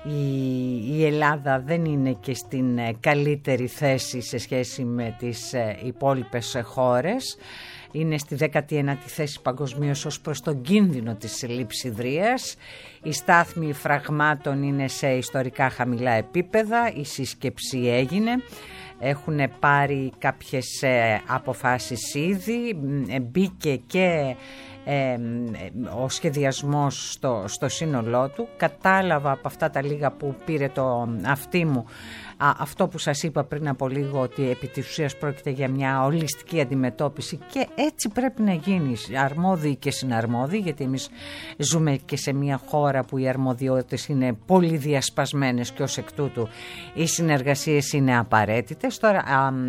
η Ελλάδα δεν είναι και στην καλύτερη θέση σε σχέση με τις υπόλοιπες χώρες. Είναι στη 19η θέση παγκοσμίως ως προς τον κίνδυνο της λειψιδρίας. Οι στάθμοι φραγμάτων είναι σε ιστορικά χαμηλά επίπεδα. Η σύσκεψη έγινε. Έχουν πάρει κάποιες αποφάσεις ήδη. Μπήκε και ο σχεδιασμός στο σύνολό του. Κατάλαβα από αυτά τα λίγα που πήρε το αυτί μου αυτό που σας είπα πριν από λίγο, ότι επί της ουσίας πρόκειται για μια ολιστική αντιμετώπιση και έτσι πρέπει να γίνει, αρμόδιοι και συναρμόδιοι, γιατί εμείς ζούμε και σε μια χώρα που οι αρμοδιότητες είναι πολύ διασπασμένες και ως εκ τούτου οι συνεργασίες είναι απαραίτητες. Τώρα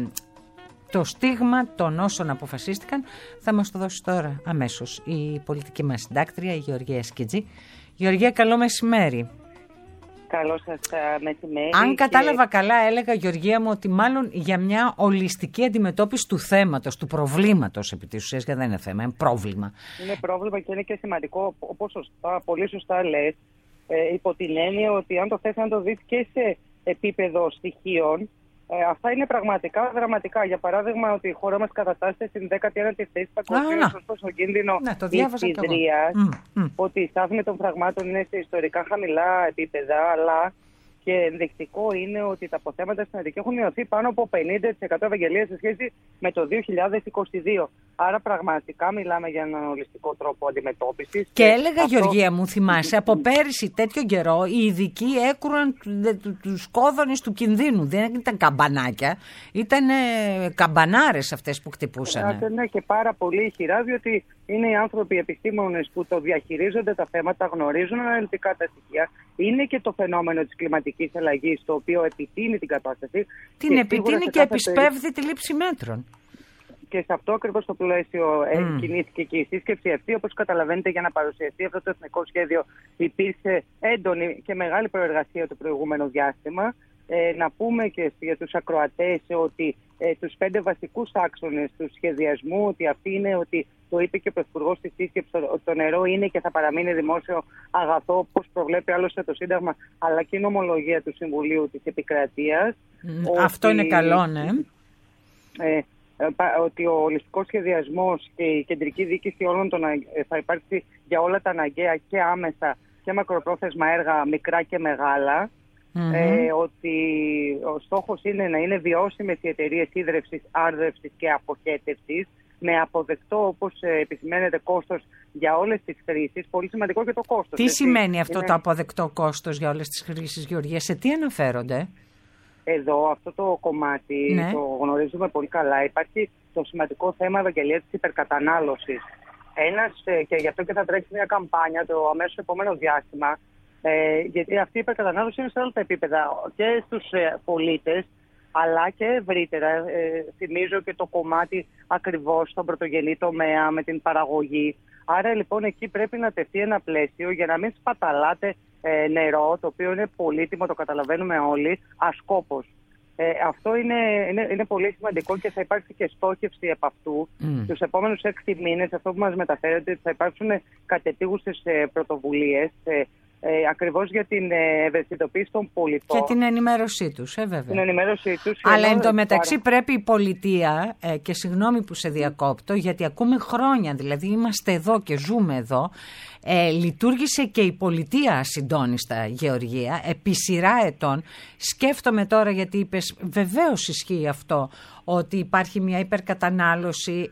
το στίγμα των όσων αποφασίστηκαν θα μας το δώσει τώρα αμέσως η πολιτική μας συντάκτρια, η Γεωργία Σκιτζή. Γεωργία, καλό μεσημέρι. Καλό σας μεσημέρι. Αν κατάλαβα καλά, έλεγα, Γεωργία μου, ότι μάλλον για μια ολιστική αντιμετώπιση του θέματος, του προβλήματος επί της ουσίας, γιατί δεν είναι θέμα, είναι πρόβλημα. Είναι πρόβλημα και είναι και σημαντικό, όπως πολύ σωστά λες, υπό την έννοια ότι αν το θες να το δεις και σε επίπεδο στοιχείων, αυτά είναι πραγματικά δραματικά. Για παράδειγμα, ότι η χώρα μας κατατάσσεται στην 19η θέση παγκοσμίως ως προς τον κίνδυνο λειψιδρίας, ότι η στάθμη των φραγμάτων είναι σε ιστορικά χαμηλά επίπεδα, αλλά και ενδεικτικό είναι ότι τα αποθέματα στην Αττική έχουν μειωθεί πάνω από 50% Ευαγγελία σε σχέση με το 2022. Άρα πραγματικά μιλάμε για έναν ολιστικό τρόπο αντιμετώπισης. Και έλεγα, Γεωργία μου, θυμάσαι, από πέρυσι τέτοιο καιρό οι ειδικοί έκρουαν τους κόδωνες του κινδύνου. Δεν ήταν καμπανάκια, ήταν καμπανάρες αυτές που χτυπούσαν. Ναι, και πάρα πολύ ηχηρά, διότι είναι οι άνθρωποι, οι επιστήμονες που το διαχειρίζονται τα θέματα, γνωρίζουν αναλυτικά τα στοιχεία. Είναι και το φαινόμενο της κλιματικής αλλαγής, το οποίο επιτείνει την κατάσταση. Την επιτείνει και επισπεύδει τη λήψη μέτρων. Και σε αυτό ακριβώς το πλαίσιο κινήθηκε και η σύσκεψη αυτή. Όπως καταλαβαίνετε, για να παρουσιαστεί αυτό το εθνικό σχέδιο υπήρξε έντονη και μεγάλη προεργασία το προηγούμενο διάστημα. Να πούμε και για τους ακροατές ότι τους 5 βασικούς άξονες του σχεδιασμού, ότι αυτή είναι, ότι το είπε και ο Πρωθυπουργός στη σύσκεψη, ότι το νερό είναι και θα παραμείνει δημόσιο αγαθό, όπως προβλέπει άλλωστε το Σύνταγμα, αλλά και η νομολογία του Συμβουλίου της Επικρατείας. Αυτό είναι καλό, ναι. Ότι ο ολιστικός σχεδιασμός και η κεντρική διοίκηση όλων θα υπάρξει για όλα τα αναγκαία και άμεσα και μακροπρόθεσμα έργα, μικρά και μεγάλα. Ότι ο στόχος είναι να είναι βιώσιμες οι εταιρείες ίδρευσης, άρδευσης και αποχέτευσης, με αποδεκτό, όπως επισημαίνεται, κόστος για όλες τις χρήσεις. Πολύ σημαντικό και το κόστος. Τι σημαίνει αυτό το αποδεκτό κόστος για όλες τις χρήσεις, Γεωργία, σε τι αναφέρονται? Εδώ αυτό το κομμάτι το γνωρίζουμε πολύ καλά. Υπάρχει το σημαντικό θέμα, Ευαγγελία, της υπερκατανάλωσης. Και γι' αυτό και θα τρέξει μια καμπάνια το αμέσως επόμενο διάστημα, γιατί αυτή η υπερκατανάλωση είναι σε όλα τα επίπεδα, και στους πολίτες, αλλά και ευρύτερα. Θυμίζω και το κομμάτι ακριβώς στον πρωτογενή τομέα με την παραγωγή. Άρα λοιπόν εκεί πρέπει να τεθεί ένα πλαίσιο για να μην σπαταλάτε νερό, το οποίο είναι πολύτιμο, το καταλαβαίνουμε όλοι, ασκόπως. Αυτό είναι πολύ σημαντικό και θα υπάρξει και στόχευση από αυτού. Τους επόμενους 6 μήνες, αυτό που μας μεταφέρεται, θα υπάρξουν κατεπίγουσες πρωτοβουλίες, ακριβώς για την ευαισθητοποίηση των πολιτών. Και την ενημέρωσή τους, βέβαια. Την ενημέρωσή τους. Αλλά εν τω μεταξύ πρέπει η πολιτεία, και συγγνώμη που σε διακόπτω, γιατί ακούμε χρόνια, δηλαδή είμαστε εδώ και ζούμε εδώ, λειτουργήσε και η πολιτεία ασυντόνιστα, Γεωργία, επί σειρά ετών. Σκέφτομαι τώρα, γιατί είπες, βεβαίως ισχύει αυτό, ότι υπάρχει μια υπερκατανάλωση.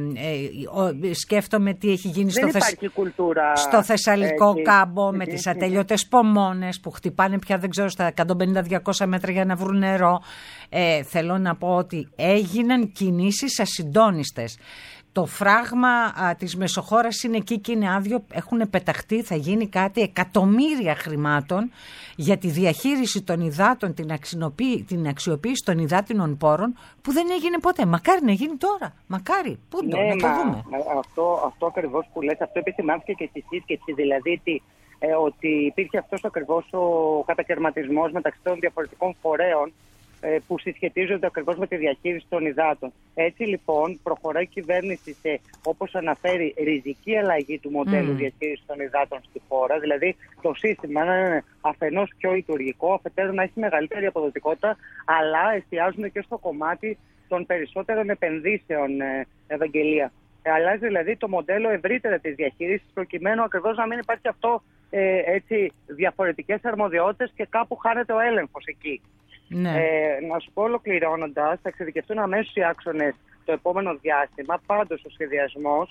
Σκέφτομαι τι έχει γίνει στο Θεσσαλικό κάμπο με τις ατελειώτες πομόνες που χτυπάνε πια, δεν ξέρω, στα 150-200 μέτρα για να βρουν νερό. Θέλω να πω ότι έγιναν κινήσεις ασυντόνιστες. Το φράγμα της Μεσοχώρας είναι εκεί και είναι άδειο, έχουν πεταχτεί, θα γίνει κάτι, εκατομμύρια χρημάτων για τη διαχείριση των υδάτων, την αξιοποίηση των υδάτινων πόρων, που δεν έγινε ποτέ. Μακάρι να γίνει τώρα, μακάρι, να το δούμε. Αυτό ακριβώς που λες, αυτό επισημάνθηκε και στη σύσκεψη, δηλαδή ότι υπήρχε αυτός ακριβώς ο κατακαιρματισμός μεταξύ των διαφορετικών φορέων, που συσχετίζονται ακριβώς με τη διαχείριση των υδάτων. Έτσι λοιπόν προχωράει η κυβέρνηση σε, όπως αναφέρει, ριζική αλλαγή του μοντέλου διαχείρισης των υδάτων στη χώρα. Δηλαδή το σύστημα να είναι αφενός πιο λειτουργικό, αφετέρου να έχει μεγαλύτερη αποδοτικότητα, αλλά εστιάζουν και στο κομμάτι των περισσότερων επενδύσεων, Ευαγγελία. Αλλάζει δηλαδή το μοντέλο ευρύτερα της διαχείρισης, προκειμένου ακριβώς να μην υπάρχει αυτό διαφορετικές αρμοδιότητες και κάπου χάνεται ο έλεγχος εκεί. Ναι. Να σου πω ολοκληρώνοντας, θα εξειδικευτούν αμέσως οι άξονες το επόμενο διάστημα. Πάντως ο σχεδιασμός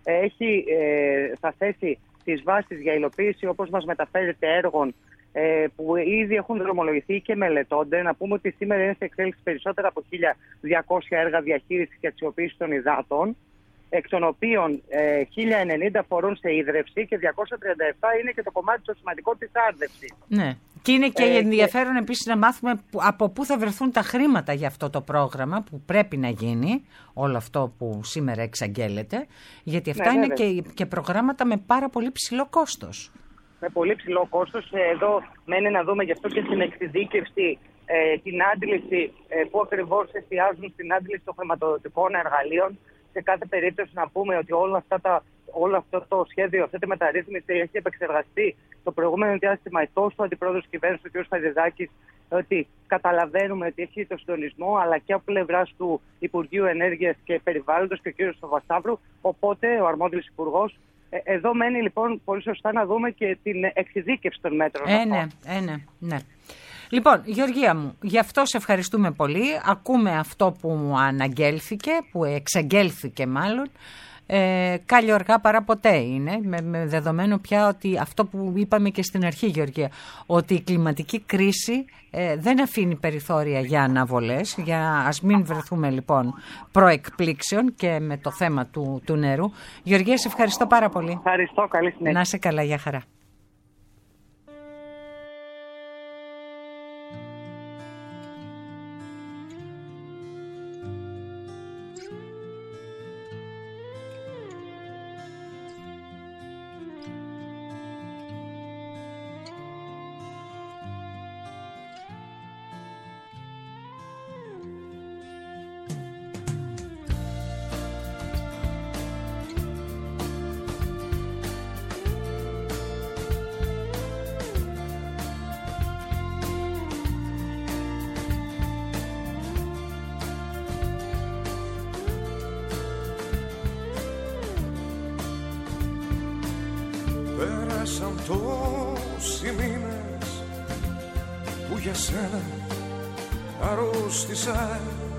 θα θέσει τις βάσεις για υλοποίηση, όπως μας μεταφέρεται, έργων που ήδη έχουν δρομολογηθεί και μελετώνται. Να πούμε ότι σήμερα είναι σε εξέλιξη περισσότερα από 1.200 έργα διαχείρισης και αξιοποίησης των υδάτων, εκ των οποίων 1.090 φορούν σε ίδρυυση και 237 είναι και το κομμάτι το σημαντικό της άρδευσης. Ναι. Και είναι και ενδιαφέρον επίσης να μάθουμε από πού θα βρεθούν τα χρήματα για αυτό το πρόγραμμα που πρέπει να γίνει, όλο αυτό που σήμερα εξαγγέλλεται, γιατί αυτά είναι και προγράμματα με πάρα πολύ ψηλό κόστος. Με πολύ ψηλό κόστος. Εδώ μένει να δούμε γι' αυτό και στην εξειδίκευση την άντληση, που ακριβώς εστιάζουν στην άντληση των χρηματοδοτικών εργαλείων. Σε κάθε περίπτωση να πούμε ότι όλο αυτό το σχέδιο, αυτή τη μεταρρύθμιση έχει επεξεργαστεί το προηγούμενο διάστημα τόσο ο αντιπρόεδρος της κυβέρνησης, ο κ. Φαϊδεδάκης, ότι καταλαβαίνουμε ότι έχει το συντονισμό, αλλά και από πλευράς του Υπουργείου Ενέργειας και Περιβάλλοντος και ο κ. Σοβασταύρου, οπότε ο αρμόδιος υπουργός. Εδώ μένει λοιπόν πολύ σωστά να δούμε και την εξειδίκευση των μέτρων. Ναι. Λοιπόν, Γεωργία μου, γι' αυτό σε ευχαριστούμε πολύ. Ακούμε αυτό που αναγγέλθηκε, που εξαγγέλθηκε μάλλον. Κάλλιο αργά παρά ποτέ είναι, με δεδομένο πια ότι αυτό που είπαμε και στην αρχή, Γεωργία, ότι η κλιματική κρίση δεν αφήνει περιθώρια για αναβολές, ας μην βρεθούμε λοιπόν προεκπλήξεων και με το θέμα του νερού. Γεωργία, σε ευχαριστώ πάρα πολύ. Ευχαριστώ, καλή συνέχεια. Να είσαι καλά, για χαρά. Πέρασαν τόσοι μήνες που για σένα αρρώστησα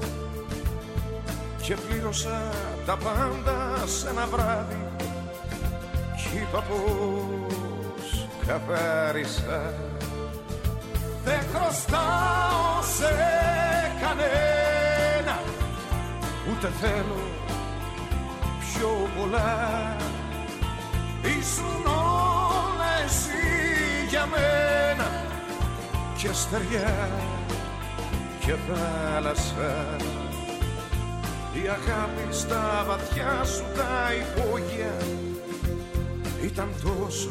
και πλήρωσα τα πάντα σε ένα βράδυ κι είπα πως καθάρισα. Δεν χρωστάω σε κανένα, ούτε θέλω πιο πολλά. Ήσουν όλα εσύ για μένα, και στεριά και θάλασσα. Η αγάπη στα βαθιά σου τα υπόγεια ήταν τόσο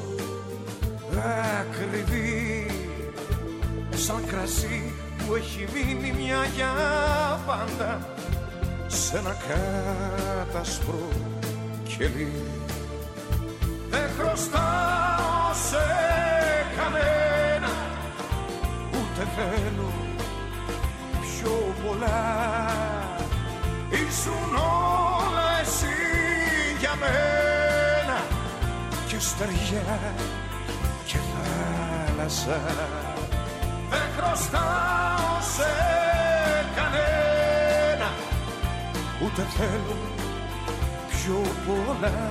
ακριβή, σαν κρασί που έχει μείνει μια για πάντα σε ένα κάτασπρο κελί. Δεν χρωστάω σε κανένα, ούτε θέλω πιο πολλά. Ήσουν όλα εσύ για μένα, και στεριά και θάλασσα. Δεν χρωστάω σε κανένα, ούτε θέλω πιο πολλά.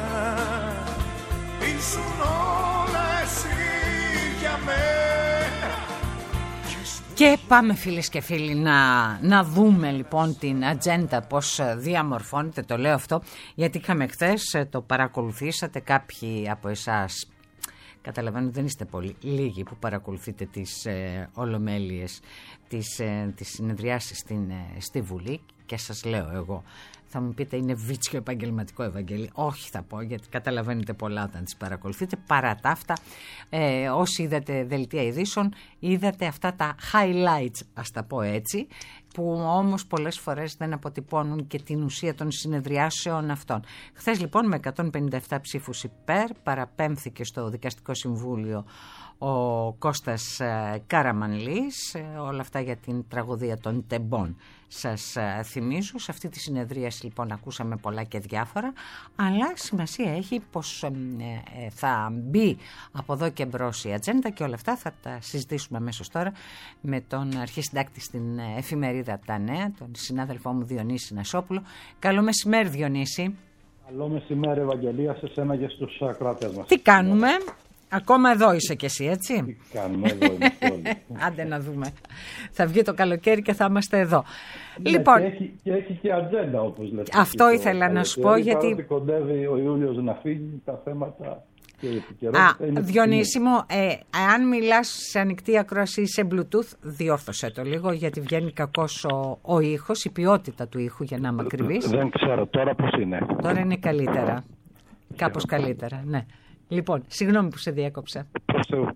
Ήσουν όλα εσύ για μένα. Και πάμε, φίλες και φίλοι, να δούμε λοιπόν την ατζέντα πώς διαμορφώνεται. Το λέω αυτό γιατί είχαμε χθες, το παρακολουθήσατε κάποιοι από εσάς. Καταλαβαίνω δεν είστε πολύ λίγοι που παρακολουθείτε τις ολομέλειες τις συνεδριάσεις στη Βουλή και σας λέω εγώ, θα μου πείτε είναι βίτσιο επαγγελματικό, Ευαγγέλη. Όχι θα πω, γιατί καταλαβαίνετε πολλά όταν τις παρακολουθείτε. Παρά τα αυτά, όσοι είδατε δελτία ειδήσεων, είδατε αυτά τα highlights, ας τα πω έτσι, που όμως πολλές φορές δεν αποτυπώνουν και την ουσία των συνεδριάσεων αυτών. Χθες λοιπόν με 157 ψήφους υπέρ παραπέμφθηκε στο Δικαστικό Συμβούλιο ο Κώστας Καραμανλής, όλα αυτά για την τραγωδία των τεμπών. Σας θυμίζω, σε αυτή τη συνεδρίαση λοιπόν ακούσαμε πολλά και διάφορα, αλλά σημασία έχει πως θα μπει από εδώ και μπρος η ατζέντα και όλα αυτά θα τα συζητήσουμε αμέσως τώρα με τον αρχισυντάκτη στην εφημερίδα Τα Νέα, τον συνάδελφό μου Διονύση Νασόπουλο. Καλό μεσημέρι, Διονύση. Καλό μεσημέρι, Ευαγγελία, σε σένα και στους ακροατές μας. Τι κάνουμε? Ακόμα εδώ είσαι κι εσύ, έτσι? Τι κάνουμε, εδώ είμαστε όλοι. Άντε να δούμε. Θα βγει το καλοκαίρι και θα είμαστε εδώ. Ναι, λοιπόν, και έχει και ατζέντα, όπως λέτε. Αυτό ήθελα να σου πω, γιατί παρότι κοντεύει ο Ιούλιος να φύγει, τα θέματα και η επικαιρότητα. Διονύση μου, αν μιλάς σε ανοιχτή ακρόαση ή σε Bluetooth, διόρθωσέ το λίγο, γιατί βγαίνει κακός ο ήχος, η ποιότητα του ήχου, για να είμαι ακριβής. Δεν ξέρω τώρα πώς είναι. Τώρα είναι καλύτερα. Κάπως καλύτερα, ναι. Λοιπόν, συγγνώμη που σε διέκοψα. Προς Θεού.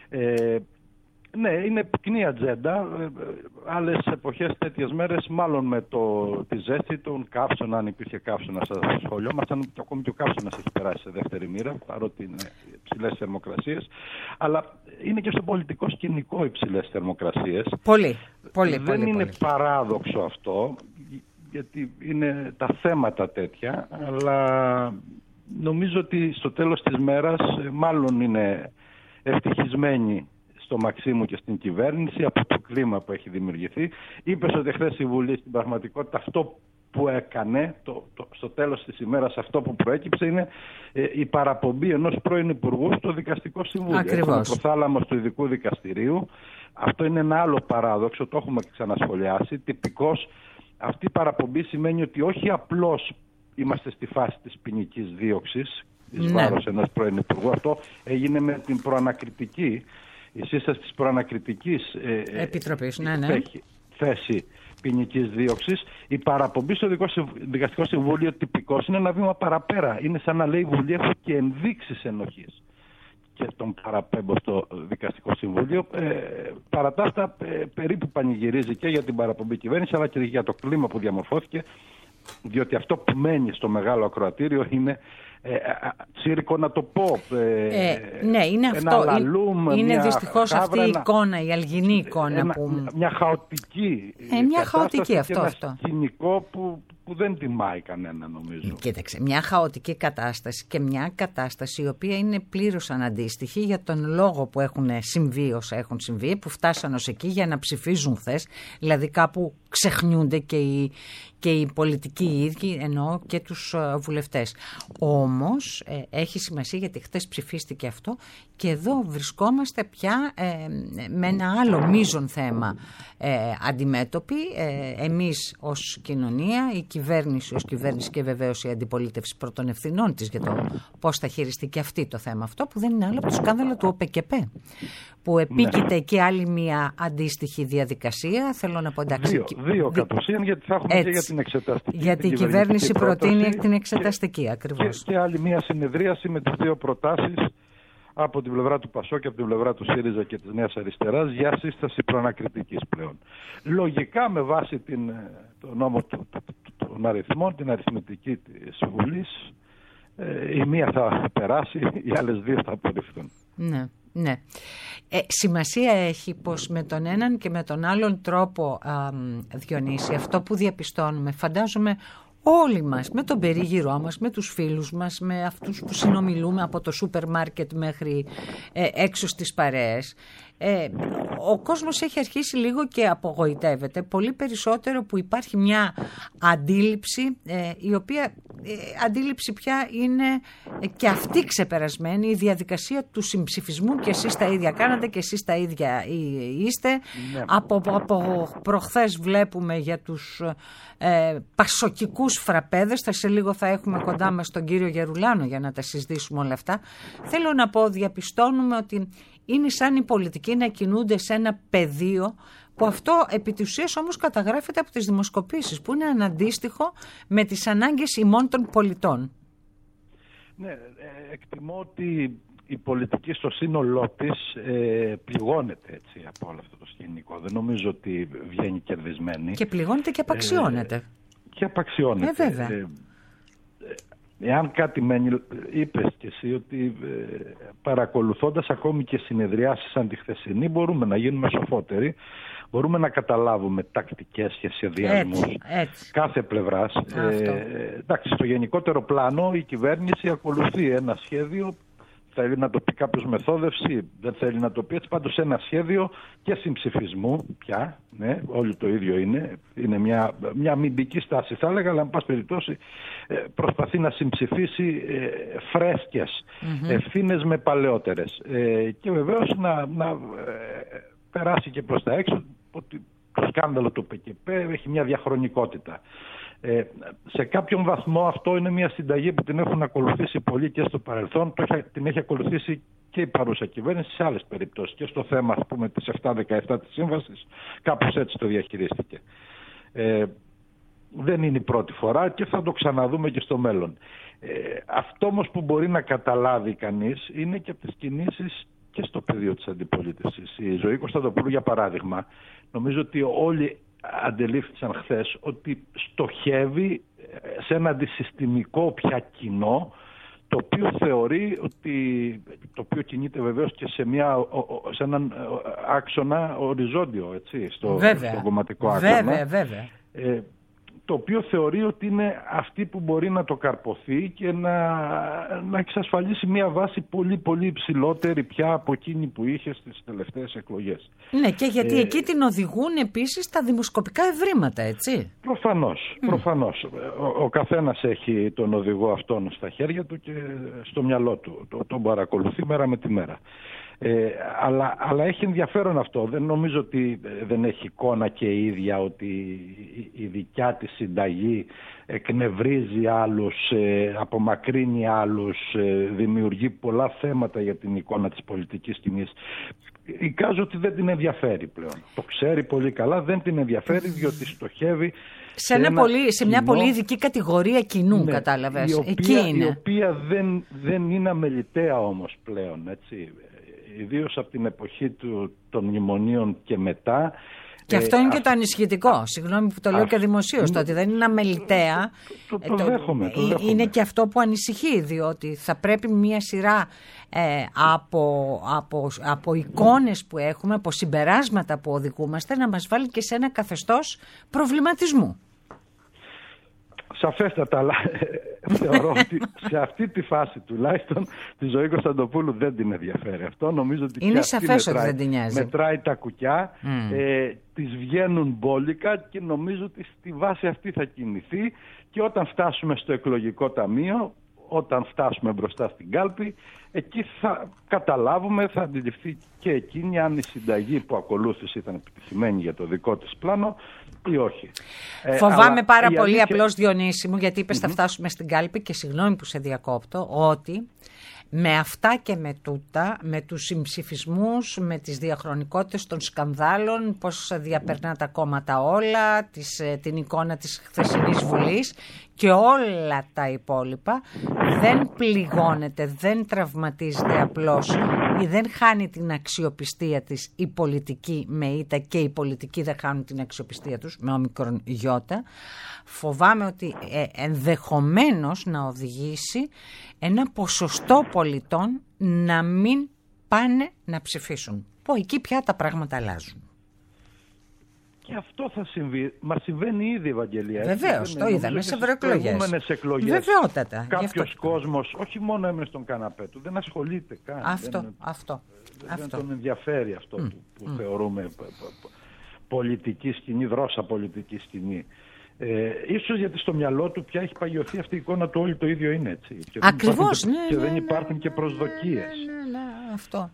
Ναι, είναι πυκνή ατζέντα. Άλλες εποχές, τέτοιες μέρες, μάλλον με τη ζέστη των καύσωνα, αν υπήρχε καύσωνα στα σχολείο μας, ακόμη και ο καύσωνας έχει περάσει σε δεύτερη μοίρα, παρότι είναι υψηλές θερμοκρασίες. Αλλά είναι και στο πολιτικό σκηνικό υψηλές θερμοκρασίες. Πολύ. Δεν είναι παράδοξο αυτό, γιατί είναι τα θέματα τέτοια, αλλά νομίζω ότι στο τέλος της μέρας μάλλον είναι ευτυχισμένοι στο Μαξίμου και στην κυβέρνηση από το κλίμα που έχει δημιουργηθεί. Είπες ότι χθες η Βουλή στην πραγματικότητα αυτό που έκανε στο τέλος της ημέρας, αυτό που προέκυψε είναι η παραπομπή ενός πρώην Υπουργού στο Δικαστικό Συμβούλιο. Ακριβώς. Στο θάλαμος του Ειδικού Δικαστηρίου. Αυτό είναι ένα άλλο παράδοξο, το έχουμε ξανασχολιάσει. Τυπικός αυτή η παραπομπή σημαίνει ότι όχι απλώς είμαστε στη φάση της ποινικής δίωξης εις βάρος ενός πρώην Υπουργού. Αυτό έγινε με την προανακριτική, η σύσταση της προανακριτικής Επιτροπής, θέση ποινικής δίωξης. Η παραπομπή στο Δικαστικό Συμβούλιο τυπικώς είναι ένα βήμα παραπέρα. Είναι σαν να λέει η Βουλή, έχω και ενδείξεις ενοχής και τον παραπέμπω στο Δικαστικό Συμβούλιο. Παρά τα αυτά, περίπου πανηγυρίζει και για την παραπομπή κυβέρνηση, αλλά και για το κλίμα που διαμορφώθηκε, διότι αυτό που μένει στο μεγάλο ακροατήριο είναι τσίρκο, να το πω. Ναι, είναι αυτό. Είναι δυστυχώς αυτή η εικόνα, η αλγινή εικόνα. Μια χαοτική μια χαοτική αυτό. Ένα σκηνικό που δεν τιμάει κανένα, νομίζω. Κοίταξε, μια χαοτική κατάσταση και μια κατάσταση η οποία είναι πλήρως αναντίστοιχη για τον λόγο που έχουν συμβεί όσα έχουν συμβεί, που φτάσαν ως εκεί για να ψηφίζουν χθες, δηλαδή κάπου ξεχνιούνται και οι πολιτικοί οι ίδιοι, εννοώ και τους βουλευτές. Όμως έχει σημασία, γιατί χθες ψηφίστηκε αυτό και εδώ βρισκόμαστε πια με ένα άλλο μείζον θέμα αντιμέτωποι, εμείς ως κοινωνία, η κυβέρνηση ως κυβέρνηση και βεβαίως η αντιπολίτευση πρώτων ευθυνών της για το πώς θα χειριστεί και αυτή το θέμα αυτό, που δεν είναι άλλο από το σκάνδαλο του ΟΠΕΚΕΠΕ, που επίκειται και άλλη μια αντίστοιχη διαδικασία. Θέλω να πω, εντάξει, δύο κατ' ουσίαν, γιατί θα έχουμε και για την εξεταστική. Γιατί η κυβέρνηση προτείνει την εξεταστική, ακριβώς. Και άλλη μια συνεδρίαση με τις δύο προτάσεις από την πλευρά του ΠΑΣΟ και από την πλευρά του ΣΥΡΙΖΑ και της Νέας Αριστεράς για σύσταση προανακριτικής πλέον. Λογικά, με βάση το νόμο των αριθμών, την αριθμητική της Βουλής, η μία θα περάσει, οι άλλες δύο θα απορριφθούν. Ναι. Σημασία έχει πως με τον έναν και με τον άλλον τρόπο, Διονύση, αυτό που διαπιστώνουμε, φαντάζομαι όλοι μας, με τον περίγυρό μας, με τους φίλους μας, με αυτούς που συνομιλούμε από το σούπερ μάρκετ μέχρι έξω στις παρέες, ο κόσμος έχει αρχίσει λίγο και απογοητεύεται πολύ περισσότερο που υπάρχει μια αντίληψη, η οποία αντίληψη πια είναι και αυτή ξεπερασμένη, η διαδικασία του συμψηφισμού, και εσείς τα ίδια κάνατε και εσείς τα ίδια είστε. Ναι. Από προχθές βλέπουμε για τους πασοκικούς φραπέδες, σε λίγο θα έχουμε κοντά μας τον κύριο Γερουλάνο για να τα συζητήσουμε όλα αυτά. Θέλω να πω, διαπιστώνουμε ότι είναι σαν οι πολιτικοί να κινούνται σε ένα πεδίο που αυτό επί της ουσίας όμως καταγράφεται από τις δημοσκοπήσεις, που είναι αναντίστοιχο με τις ανάγκες ημών των πολιτών. Ναι, εκτιμώ ότι η πολιτική στο σύνολό της πληγώνεται έτσι, από όλο αυτό το σκηνικό. Δεν νομίζω ότι βγαίνει κερδισμένη. Και πληγώνεται και απαξιώνεται. Και απαξιώνεται. Βέβαια. Εάν κάτι μένει, είπες και εσύ ότι παρακολουθώντας ακόμη και συνεδριάσεις σαν τη χθεσινή, μπορούμε να γίνουμε σοφότεροι, μπορούμε να καταλάβουμε τακτικές και σχεδιασμούς κάθε πλευράς. Εντάξει, στο γενικότερο πλάνο η κυβέρνηση ακολουθεί ένα σχέδιο, θέλει να το πει κάποιος μεθόδευση, δεν θέλει να το πει έτσι, πάντως ένα σχέδιο και συμψηφισμού πια, ναι, όλοι το ίδιο είναι μια αμυντική στάση θα έλεγα, αλλά εν πάση περιπτώσει προσπαθεί να συμψηφίσει φρέσκες ευθύνες με παλαιότερες και βεβαίως να περάσει και προς τα έξω ότι το σκάνδαλο του ΠΚΠ έχει μια διαχρονικότητα. Σε κάποιον βαθμό αυτό είναι μια συνταγή που την έχουν ακολουθήσει πολλοί και στο παρελθόν, την έχει ακολουθήσει και η παρούσα κυβέρνηση σε άλλες περιπτώσεις και στο θέμα ας πούμε της 7-17 της σύμβασης κάπως έτσι το διαχειρίστηκε. Δεν είναι η πρώτη φορά και θα το ξαναδούμε και στο μέλλον. Αυτό όμως που μπορεί να καταλάβει κανείς είναι και από τις κινήσεις και στο πεδίο της αντιπολίτευσης. Η Ζωή Κωνσταντοπούλου για παράδειγμα, νομίζω ότι όλοι αντελήφθησαν χθες ότι στοχεύει σε ένα αντισυστημικό πια κοινό, το οποίο θεωρεί ότι, το οποίο κινείται βεβαίως και σε έναν άξονα οριζόντιο, έτσι, στο κομματικό άξονα. Βέβαια. Το οποίο θεωρεί ότι είναι αυτή που μπορεί να το καρποθεί και να εξασφαλίσει μια βάση πολύ πολύ υψηλότερη πια από εκείνη που είχε στις τελευταίες εκλογές. Ναι, και γιατί εκεί την οδηγούν επίσης τα δημοσκοπικά ευρήματα, έτσι. Προφανώς. Ο καθένας έχει τον οδηγό αυτόν στα χέρια του και στο μυαλό του. Τον παρακολουθεί μέρα με τη μέρα. Αλλά έχει ενδιαφέρον αυτό. Δεν νομίζω ότι δεν έχει εικόνα και η ίδια ότι η δικιά της συνταγή εκνευρίζει άλλους, απομακρύνει άλλους, δημιουργεί πολλά θέματα για την εικόνα της πολιτικής σκηνής. Εικάζω ότι δεν την ενδιαφέρει πλέον. Το ξέρει πολύ καλά, δεν την ενδιαφέρει διότι στοχεύει σε μια πολύ ειδική κατηγορία κοινού, ναι, κατάλαβες. Η οποία δεν είναι αμεληταία όμως πλέον, έτσι. Ιδίως από την εποχή των μνημονίων και μετά. Και αυτό είναι και το ανησυχητικό. Συγγνώμη που το λέω και δημοσίως, το ότι δεν είναι αμεληταία. Το δέχομαι. Είναι και αυτό που ανησυχεί, διότι θα πρέπει μια σειρά από εικόνες που έχουμε, από συμπεράσματα που οδηγούμαστε, να μας βάλει και σε ένα καθεστώς προβληματισμού. Σαφέστατα, αλλά θεωρώ ότι σε αυτή τη φάση τουλάχιστον τη Ζωή Κωνσταντοπούλου δεν την ενδιαφέρει αυτό. Νομίζω ότι είναι σαφές ότι δεν την νοιάζει. Μετράει τα κουκιά, τις βγαίνουν μπόλικα και νομίζω ότι στη βάση αυτή θα κινηθεί και όταν φτάσουμε στο εκλογικό ταμείο, όταν φτάσουμε μπροστά στην κάλπη, εκεί θα καταλάβουμε, θα αντιληφθεί και εκείνη αν η συνταγή που ακολούθησε ήταν επιτυχημένη για το δικό της πλάνο ή όχι. Φοβάμαι πάρα πολύ, απλώς Διονύση μου, γιατί είπες θα φτάσουμε στην κάλπη και συγγνώμη που σε διακόπτω, ότι με αυτά και με τούτα, με τους συμψηφισμούς, με τις διαχρονικότητες των σκανδάλων, πώς διαπερνά τα κόμματα όλα, την εικόνα της χθεσινής Βουλής και όλα τα υπόλοιπα, δεν πληγώνεται, δεν τραυματίζεται απλώς ή δεν χάνει την αξιοπιστία της η πολιτική με ήττα και οι πολιτικοί δεν χάνουν την αξιοπιστία τους με όμικρον γιώτα. Φοβάμαι ότι ενδεχομένως να οδηγήσει ένα ποσοστό πολιτών να μην πάνε να ψηφίσουν. Που εκεί πια τα πράγματα αλλάζουν. Και αυτό θα συμβεί. Μας συμβαίνει ήδη, Ευαγγελία. Βεβαίως, το είδαμε σε ευρωεκλογές. Βεβαιότατα. Κάποιος κόσμος, όχι μόνο έμενε στον καναπέ του, δεν ασχολείται καν. Δεν τον ενδιαφέρει αυτό που θεωρούμε πολιτική σκηνή, δρώσα πολιτική σκηνή. Ίσως γιατί στο μυαλό του πια έχει παγιωθεί αυτή η εικόνα του, όλοι το ίδιο είναι, έτσι. Ακριβώς, και δεν υπάρχουν και προσδοκίες. Αυτό.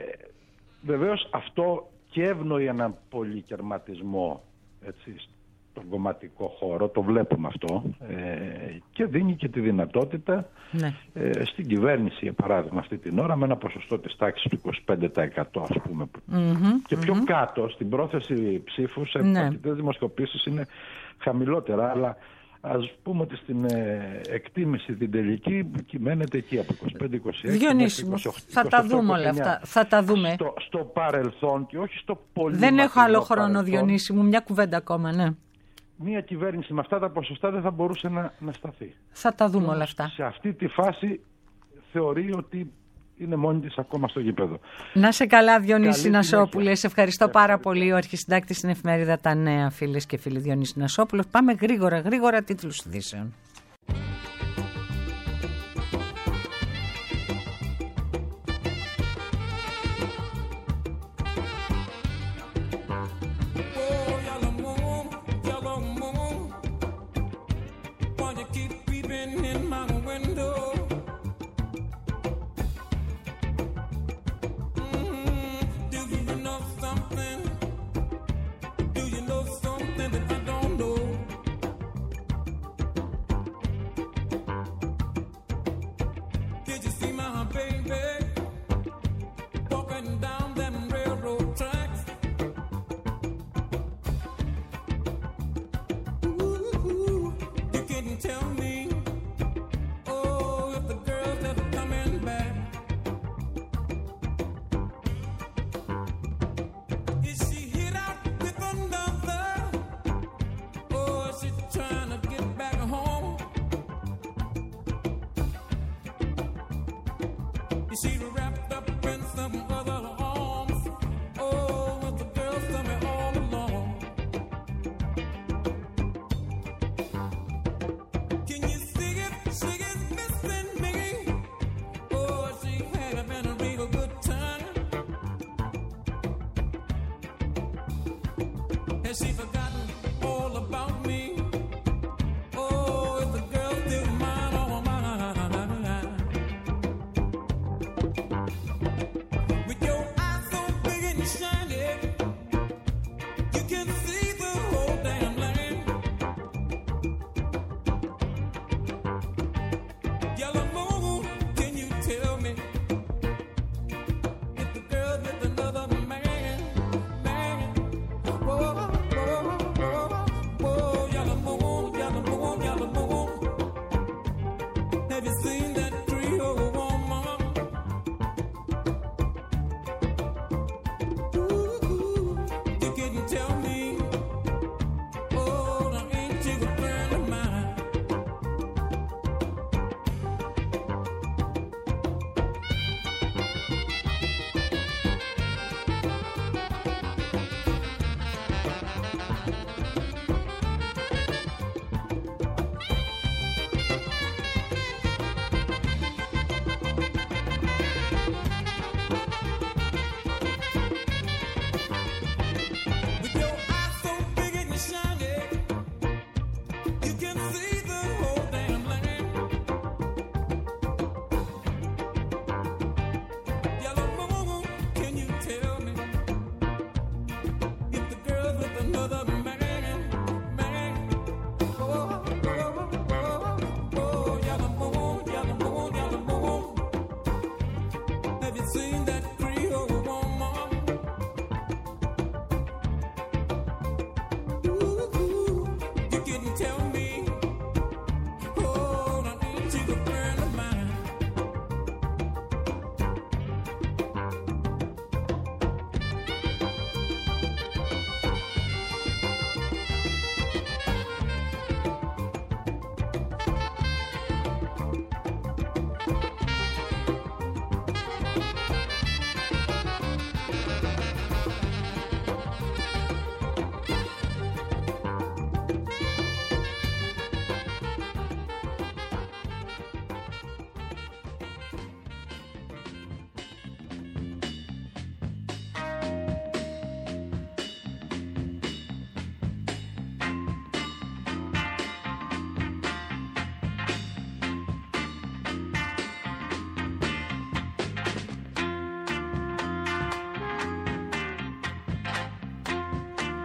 Βεβαίως αυτό και ευνοεί έναν πολυκερματισμό, έτσι, τον κομματικό χώρο, το βλέπουμε αυτό, και δίνει και τη δυνατότητα στην κυβέρνηση, για παράδειγμα αυτή την ώρα, με ένα ποσοστό της τάξης του 25%, ας πούμε, και πιο κάτω στην πρόθεση ψήφου σε αρκετές δημοσκοπήσεις είναι χαμηλότερα, αλλά ας πούμε ότι στην εκτίμηση την τελική κυμαίνεται εκεί από 25-26. Διονύση μου, θα τα δούμε όλα αυτά. Θα τα δούμε. Στο παρελθόν και όχι στο πολύ. Δεν έχω άλλο χρόνο, Διονύση μου, μια κουβέντα ακόμα, ναι. Μία κυβέρνηση με αυτά τα ποσοστά δεν θα μπορούσε να σταθεί. Θα τα δούμε όλα αυτά. Σε αυτή τη φάση θεωρεί ότι είναι μόνη της ακόμα στο γήπεδο. Να σε καλά, Διονύση Νασόπουλε. Σε ευχαριστώ πάρα πολύ. Ο αρχισυντάκτης στην εφημερίδα Τα Νέα, φίλες και φίλοι, Διονύση Νασόπουλος. Πάμε γρήγορα τίτλους ειδήσεων.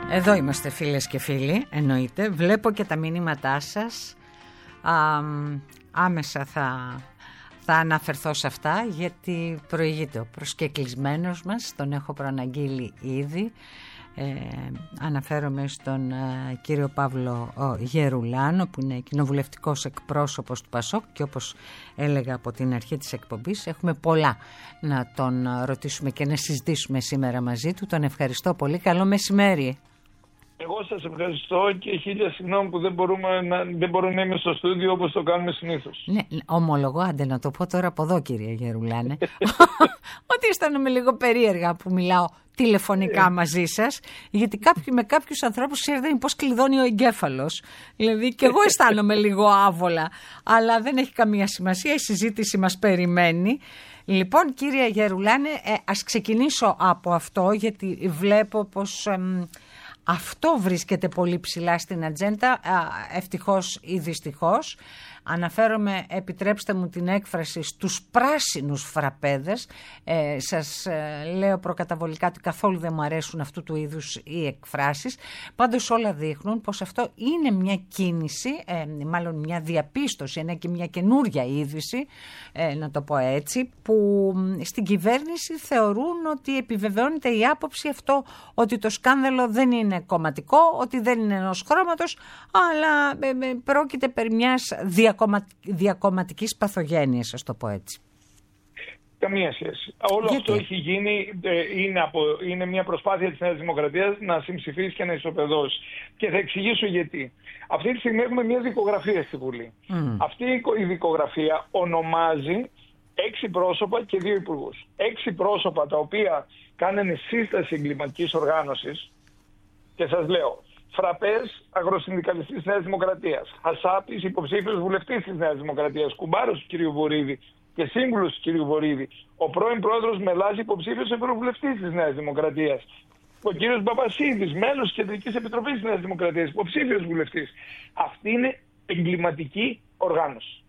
Εδώ είμαστε φίλες και φίλοι, εννοείται. Βλέπω και τα μηνύματά σας. Άμεσα θα αναφερθώ σε αυτά, γιατί προηγείται ο προσκεκλισμένος μας, τον έχω προαναγγείλει ήδη. Αναφέρομαι στον κύριο Παύλο Γερουλάνο, που είναι κοινοβουλευτικός εκπρόσωπος του ΠΑΣΟΚ, και όπως έλεγα από την αρχή της εκπομπής, έχουμε πολλά να τον ρωτήσουμε και να συζητήσουμε σήμερα μαζί του. Τον ευχαριστώ πολύ. Καλό μεσημέρι. Εγώ σας ευχαριστώ και χίλια συγγνώμη που δεν μπορώ να είμαι στο στούντιο όπως το κάνουμε συνήθως. Ναι, ομολογώ, άντε να το πω τώρα από εδώ, κύριε Γερουλάνε, ότι αισθάνομαι λίγο περίεργα που μιλάω τηλεφωνικά μαζί σας, γιατί με κάποιους ανθρώπους, ξέρετε, πώς κλειδώνει ο εγκέφαλος. Δηλαδή και εγώ αισθάνομαι λίγο άβολα, αλλά δεν έχει καμία σημασία, η συζήτηση μας περιμένει. Λοιπόν, κύριε Γερουλάνε, ας ξεκινήσω από αυτό, γιατί βλέπω πως αυτό βρίσκεται πολύ ψηλά στην ατζέντα, ευτυχώς ή δυστυχώς. Αναφέρομαι, επιτρέψτε μου την έκφραση, στους πράσινους φραπέδες. Σας λέω προκαταβολικά ότι καθόλου δεν μου αρέσουν αυτού του είδους οι εκφράσεις. Πάντως όλα δείχνουν πως αυτό είναι μια κίνηση, μάλλον μια διαπίστωση, είναι και μια καινούρια είδηση, να το πω έτσι, που στην κυβέρνηση θεωρούν ότι επιβεβαιώνεται η άποψη αυτό, ότι το σκάνδαλο δεν είναι κομματικό, ότι δεν είναι ενός χρώματος, αλλά πρόκειται περί μιας διακομματικής παθογένειας, ας το πω έτσι. Καμία σχέση. Όλο αυτό έχει γίνει, είναι μια προσπάθεια της Νέας Δημοκρατίας να συμψηφίσει και να ισοπεδώσει. Και θα εξηγήσω γιατί. Αυτή τη στιγμή έχουμε μια δικογραφία στη Βουλή. Αυτή η δικογραφία ονομάζει 6 πρόσωπα και 2 υπουργούς. 6 πρόσωπα τα οποία κάνανε σύσταση εγκληματικής οργάνωσης, και σας λέω, Φραπές, αγροσυνδικαλιστής της Νέας Δημοκρατίας. Χασάπης, υποψήφιος βουλευτής της Νέας Δημοκρατίας. Κουμπάρος του κ. Βορίδη και σύμβουλος του κ. Βορίδη. Ο πρώην πρόεδρος Μελάς, υποψήφιος ευρωβουλευτής της Νέας Δημοκρατίας. Ο κ. Μπαμπασίδης, μέλος της Κεντρικής Επιτροπής της Νέας Δημοκρατίας, υποψήφιος βουλευτής. Αυτή είναι εγκληματική οργάνωση.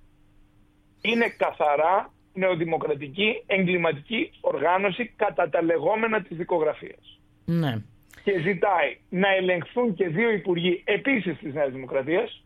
Είναι καθαρά νεοδημοκρατική εγκληματική οργάνωση κατά τα λεγόμενα της δικογραφίας. Ναι. Και ζητάει να ελεγχθούν και 2 υπουργοί επίσης της Νέας Δημοκρατίας,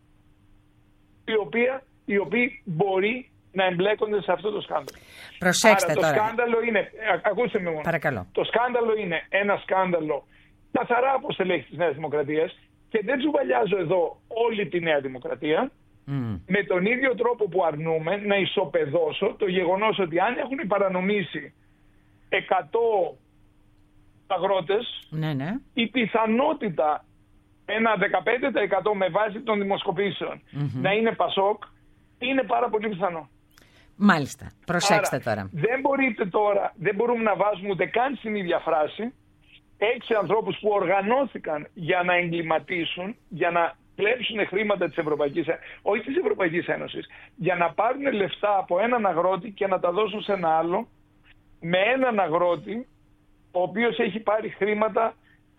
οι οποίοι μπορεί να εμπλέκονται σε αυτό το σκάνδαλο. Προσέξτε. Άρα, τώρα. Σκάνδαλο είναι, ακούστε με μόνο. Παρακαλώ. Το σκάνδαλο είναι ένα σκάνδαλο καθαρά από στελέχη της Νέας Δημοκρατίας, και δεν τσουβαλιάζω εδώ όλη τη Νέα Δημοκρατία, με τον ίδιο τρόπο που αρνούμε να ισοπεδώσω το γεγονός ότι αν έχουν παρανομήσει 100 αγρότες, ναι. η πιθανότητα ένα 15% με βάση των δημοσκοπήσεων να είναι ΠΑΣΟΚ είναι πάρα πολύ πιθανό. Μάλιστα. Προσέξτε. Άρα, τώρα. Δεν μπορούμε να βάζουμε ούτε καν στην ίδια φράση 6 ανθρώπους που οργανώθηκαν για να εγκληματίσουν, για να κλέψουν χρήματα της Ευρωπαϊκής Ένωσης, για να πάρουν λεφτά από έναν αγρότη και να τα δώσουν σε ένα άλλο, με έναν αγρότη ο οποίος έχει πάρει χρήματα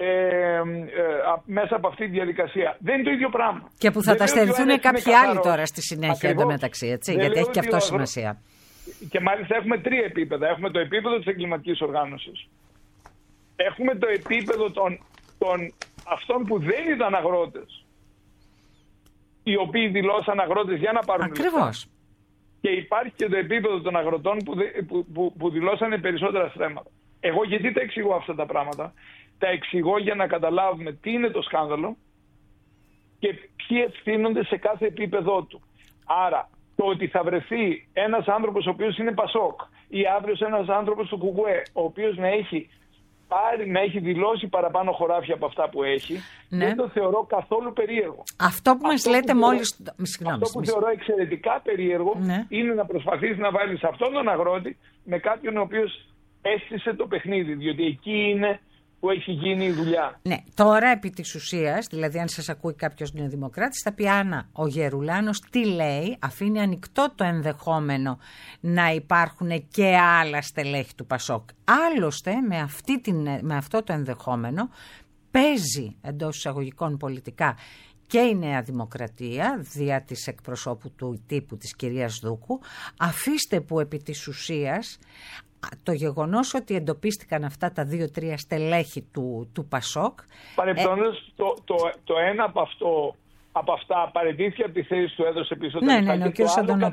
μέσα από αυτή τη διαδικασία. Δεν είναι το ίδιο πράγμα. Και που θα τα στερηθούν κάποιοι άλλοι τώρα στη συνέχεια εντωμεταξύ, έτσι, γιατί έχει και αυτό σημασία. Και μάλιστα έχουμε 3 επίπεδα. Έχουμε το επίπεδο της εγκληματικής οργάνωσης. Έχουμε το επίπεδο των αυτών που δεν ήταν αγρότες, οι οποίοι δηλώσαν αγρότες για να πάρουν λεφτά. Ακριβώς. Και υπάρχει και το επίπεδο των αγροτών που δηλώσανε περισσότερα στρέμματα. Εγώ γιατί τα εξηγώ αυτά τα πράγματα? Τα εξηγώ για να καταλάβουμε τι είναι το σκάνδαλο και ποιοι ευθύνονται σε κάθε επίπεδό του. Άρα, το ότι θα βρεθεί ένας άνθρωπος ο οποίος είναι ΠΑΣΟΚ ή αύριο ένας άνθρωπος του ΚΚΕ, ο οποίος να έχει δηλώσει παραπάνω χωράφια από αυτά που έχει, δεν το θεωρώ καθόλου περίεργο. Αυτό που μας λέτε μόλις... Αυτό που θεωρώ εξαιρετικά περίεργο είναι να προσπαθείς να βάλεις αυτόν τον αγρότη με κάποιον ο οποίος έστησε το παιχνίδι, διότι εκεί είναι που έχει γίνει η δουλειά. Ναι, τώρα επί της ουσίας, δηλαδή αν σας ακούει κάποιος νεοδημοκράτης, θα πει Άννα, ο Γερουλάνος τι λέει, αφήνει ανοιχτό το ενδεχόμενο να υπάρχουν και άλλα στελέχη του ΠΑΣΟΚ. Άλλωστε με αυτό το ενδεχόμενο παίζει εντός εισαγωγικών πολιτικά και η Νέα Δημοκρατία, δια της εκπροσώπου του τύπου της κυρίας Δούκου. Αφήστε που επί της ουσίας το γεγονός ότι εντοπίστηκαν αυτά τα 2-3 στελέχη του Πασόκ. Παρεπτόντως, το ένα από αυτά παραιτήθηκε από τη θέση του, έδωσε πίσω τα λεφτά, και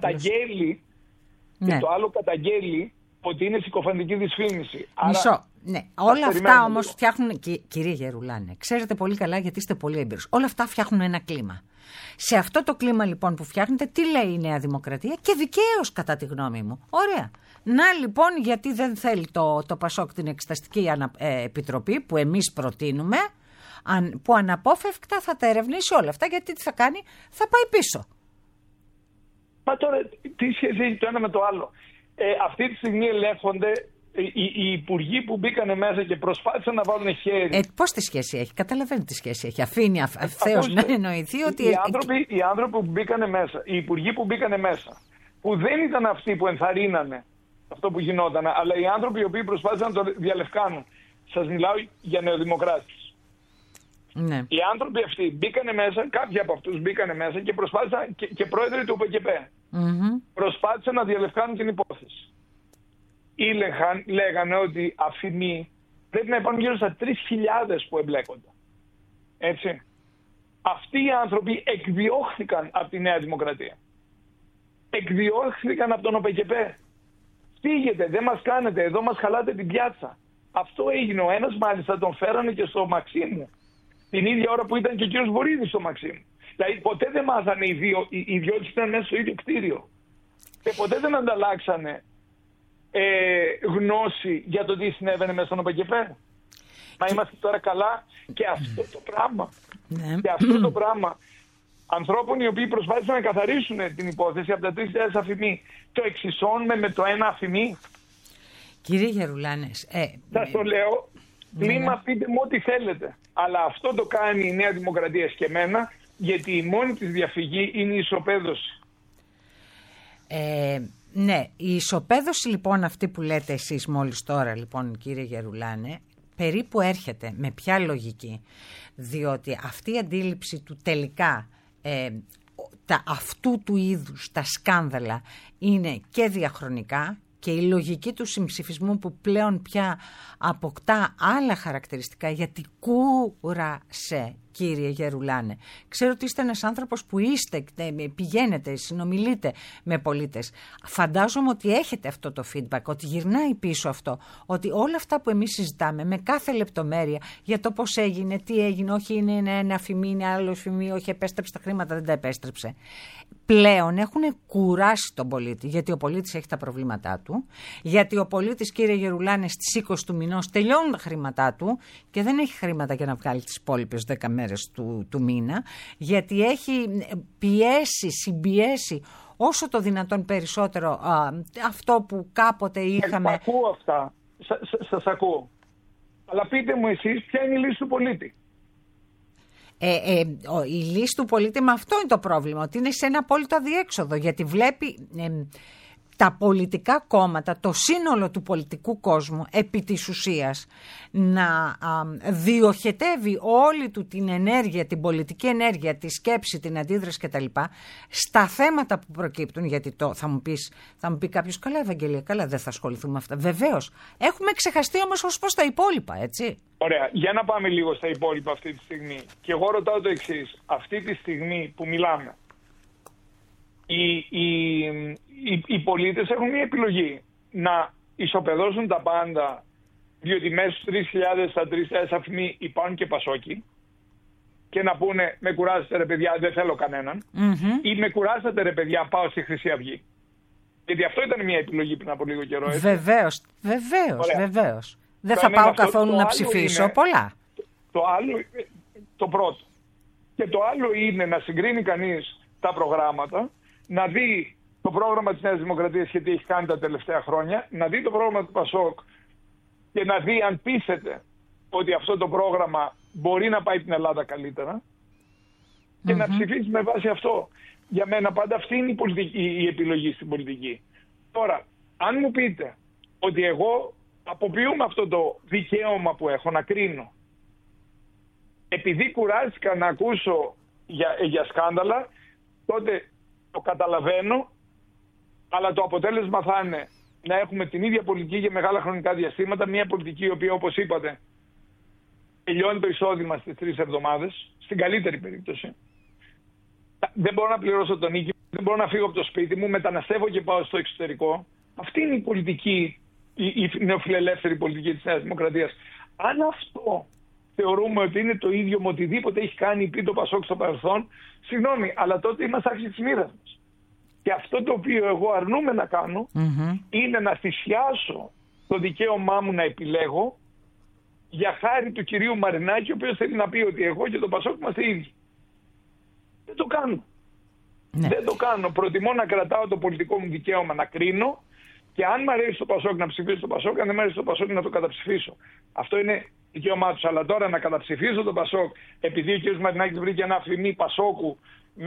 το άλλο καταγγέλει ότι είναι συκοφαντική δυσφήμιση. Μισό. Ναι. Όλα αυτά όμως φτιάχνουν, κύριε Γερουλάνε, ξέρετε πολύ καλά γιατί είστε πολύ έμπειρος, όλα αυτά φτιάχνουν ένα κλίμα. Σε αυτό το κλίμα λοιπόν που φτιάχνετε, τι λέει η Νέα Δημοκρατία, και δικαίως κατά τη γνώμη μου. Ωραία. Να λοιπόν γιατί δεν θέλει το Πασόκ την Εξεταστική Επιτροπή που εμείς προτείνουμε, που αναπόφευκτα θα τα ερευνήσει όλα αυτά, γιατί τι θα κάνει, θα πάει πίσω. Μα τώρα τι σχέση έχει το ένα με το άλλο? Αυτή τη στιγμή ελέγχονται οι υπουργοί που μπήκανε μέσα και προσπάθησαν να βάλουν χέρι. Πώς τη σχέση έχει? Καταλαβαίνετε τι σχέση έχει. Αφήνει ευθέως να εννοηθεί ότι... Οι άνθρωποι που μπήκανε μέσα, οι υπουργοί που μπήκανε μέσα, που δεν ήταν αυτοί που ενθαρρύνανε αυτό που γινόταν, αλλά οι άνθρωποι οι οποίοι προσπάθησαν να το διαλευκάνουν. Σας μιλάω για νεοδημοκράτες. Ναι. Οι άνθρωποι αυτοί μπήκανε μέσα, κάποιοι από αυτούς μπήκανε μέσα και προσπάθησαν, και πρόεδροι του ΟΠΕΚΕΠΕ, προσπάθησαν να διαλευκάνουν την υπόθεση. Λέγανε ότι αφημί πρέπει να υπάρχουν γύρω στα 3.000 που εμπλέκονται. Έτσι. Αυτοί οι άνθρωποι εκδιώχθηκαν από τη Νέα Δημοκρατία. Εκδιώχθηκαν από τον ΟΠΕΚΕΠΕ. Φύγετε, δεν μας κάνετε, εδώ μας χαλάτε την πιάτσα. Αυτό έγινε. Ο ένας μάλιστα τον φέρανε και στο Μαξίμου. Την ίδια ώρα που ήταν και ο κύριος Βορύδης στο Μαξίμου. Δηλαδή ποτέ δεν μάθανε οι δυο τους ήταν μέσα στο ίδιο κτίριο. Και ποτέ δεν ανταλλάξανε γνώση για το τι συνέβαινε μέσα στον ΟΠΕΚΕΠΕ. Μα είμαστε τώρα καλά και αυτό το πράγμα. Ναι. Και αυτό το πράγμα ανθρώπων οι οποίοι προσπάθησαν να καθαρίσουν την υπόθεση από τα 3.000 αφημί, το εξισώνουμε με το ένα αφημί. Κύριε Γερουλάνες, σας το λέω, κλίμα πείτε μου ό,τι θέλετε. Αλλά αυτό το κάνει η Νέα Δημοκρατία σκεμμένα, γιατί η μόνη της διαφυγή είναι η ισοπαίδωση. Ναι, η ισοπαίδωση λοιπόν αυτή που λέτε εσείς μόλις τώρα λοιπόν κύριε Γερουλάνε, περίπου έρχεται με ποια λογική? Διότι αυτή η αντίληψη του τελικά αυτού του είδους τα σκάνδαλα είναι και διαχρονικά, και η λογική του συμψηφισμού που πλέον πια αποκτά άλλα χαρακτηριστικά, γιατί κούρασε κύριε Γερουλάνε. Ξέρω ότι είστε ένας άνθρωπος που πηγαίνετε, συνομιλείτε με πολίτες. Φαντάζομαι ότι έχετε αυτό το feedback, ότι γυρνάει πίσω αυτό, ότι όλα αυτά που εμείς συζητάμε με κάθε λεπτομέρεια για το πώς έγινε, τι έγινε, όχι είναι ένα αφημί, είναι άλλο αφημί, όχι επέστρεψε τα χρήματα, δεν τα επέστρεψε. Πλέον έχουν κουράσει τον πολίτη, γιατί ο πολίτης έχει τα προβλήματά του, γιατί ο πολίτης κύριε Γερουλάνε στις 20 του μηνός τελειώνουν τα χρήματά του και δεν έχει χρήματα για να βγάλει τις υπόλοιπες 10 μέρες του μήνα, γιατί έχει συμπιέσει όσο το δυνατόν περισσότερο αυτό που κάποτε είχαμε. Ακούω αυτά, σας ακούω. Αλλά πείτε μου εσείς ποια είναι η λύση του πολίτη. Η λύση του πολίτη, με αυτό είναι το πρόβλημα, ότι είναι σε ένα απόλυτο αδιέξοδο, γιατί βλέπει τα πολιτικά κόμματα, το σύνολο του πολιτικού κόσμου επί της ουσίας να διοχετεύει όλη του την ενέργεια, την πολιτική ενέργεια, τη σκέψη, την αντίδραση κτλ. Στα θέματα που προκύπτουν, γιατί θα μου πει κάποιος, καλά Ευαγγελία, καλά δεν θα ασχοληθούμε με αυτά. Βεβαίως, έχουμε ξεχαστεί όμως ως προς τα υπόλοιπα, έτσι. Ωραία, για να πάμε λίγο στα υπόλοιπα αυτή τη στιγμή. Και εγώ ρωτάω το εξής, αυτή τη στιγμή που μιλάμε, οι πολίτες έχουν μια επιλογή να ισοπεδώσουν τα πάντα, διότι μέσα στους 3.000 στα 3.000 αφημί υπάρχουν και Πασόκοι, και να πούνε με κουράζετε ρε παιδιά, δεν θέλω κανέναν, ή με κουράζετε ρε παιδιά, πάω στη Χρυσή Αυγή. Γιατί αυτό ήταν μια επιλογή πριν από λίγο καιρό. Βεβαίως. Δεν θα πάω καθόλου να ψηφίσω, είναι, πολλά. Το άλλο, το πρώτο. Και το άλλο είναι να συγκρίνει κανείς τα προγράμματα, να δει το πρόγραμμα της Νέας Δημοκρατίας και τι έχει κάνει τα τελευταία χρόνια, να δει το πρόγραμμα του Πασόκ και να δει αν πείθεται ότι αυτό το πρόγραμμα μπορεί να πάει την Ελλάδα καλύτερα και να ψηφίσει με βάση αυτό. Για μένα πάντα αυτή είναι η επιλογή στην πολιτική. Τώρα, αν μου πείτε ότι εγώ αποποιούμε αυτό το δικαίωμα που έχω να κρίνω, επειδή κουράστηκα να ακούσω για σκάνδαλα, τότε το καταλαβαίνω, αλλά το αποτέλεσμα θα είναι να έχουμε την ίδια πολιτική για μεγάλα χρονικά διαστήματα, μια πολιτική η οποία, όπως είπατε, τελειώνει το εισόδημα στις 3 εβδομάδες, στην καλύτερη περίπτωση. Δεν μπορώ να πληρώσω τον οίκη, δεν μπορώ να φύγω από το σπίτι μου, μεταναστεύω και πάω στο εξωτερικό. Αυτή είναι η πολιτική, η νεοφιλελεύθερη πολιτική της Νέας Δημοκρατίας. Αν αυτό θεωρούμε ότι είναι το ίδιο με οτιδήποτε έχει κάνει η ΠΙΤΟ Πασόκ στο παρελθόν, συγγνώμη, αλλά τότε είμαστε άρχιση της μοίρας μας. Και αυτό το οποίο εγώ αρνούμαι να κάνω είναι να θυσιάσω το δικαίωμά μου να επιλέγω για χάρη του κυρίου Μαρινάκη, ο οποίος θέλει να πει ότι εγώ και το Πασόκ είμαστε ίδιοι. Δεν το κάνω. Ναι. Δεν το κάνω. Προτιμώ να κρατάω το πολιτικό μου δικαίωμα να κρίνω και αν μου αρέσει το Πασόκ να ψηφίσω το Πασόκ, αν δεν μου αρέσει το Πασόκ να το καταψηφίσω. Αυτό είναι δικαίωμά τους. Αλλά τώρα να καταψηφίσω το Πασόκ επειδή ο κ. Μαρινάκης βρήκε ένα αφημί Πασόκου